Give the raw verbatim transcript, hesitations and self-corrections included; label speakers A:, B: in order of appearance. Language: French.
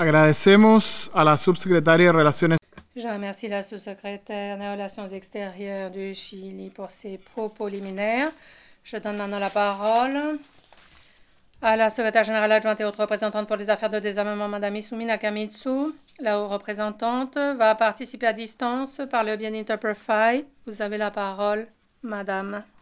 A: Agradecemos a la subsecretaria de Relaciones.
B: Je remercie la sous-secrétaire des Relations extérieures du Chili pour ses propos liminaires. Je donne maintenant la parole à la secrétaire générale adjointe et haute représentante pour les affaires de désarmement, Mme Izumi Nakamitsu. La haute représentante va participer à distance par le biais d'Interprefy. Vous avez la parole, Madame.